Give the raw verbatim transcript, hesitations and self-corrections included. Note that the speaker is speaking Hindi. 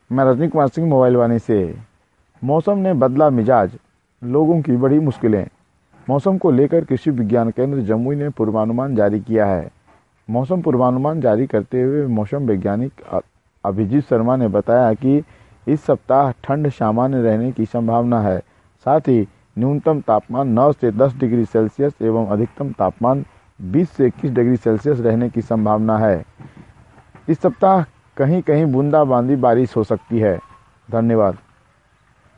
मैं रजनी कुमार सिंह मोबाइल वाणी से। मौसम ने बदला मिजाज, लोगों की बड़ी मुश्किलें। मौसम को लेकर कृषि विज्ञान केंद्र जमुई ने पूर्वानुमान जारी किया है। मौसम पूर्वानुमान जारी करते हुए मौसम वैज्ञानिक अभिजीत शर्मा ने बताया कि इस सप्ताह ठंड सामान्य रहने की संभावना है। साथ ही न्यूनतम तापमान नौ से दस डिग्री सेल्सियस एवं अधिकतम तापमान बीस से इक्कीस डिग्री सेल्सियस रहने की संभावना है। इस सप्ताह कहीं कहीं बूंदाबांदी बारिश हो सकती है। धन्यवाद।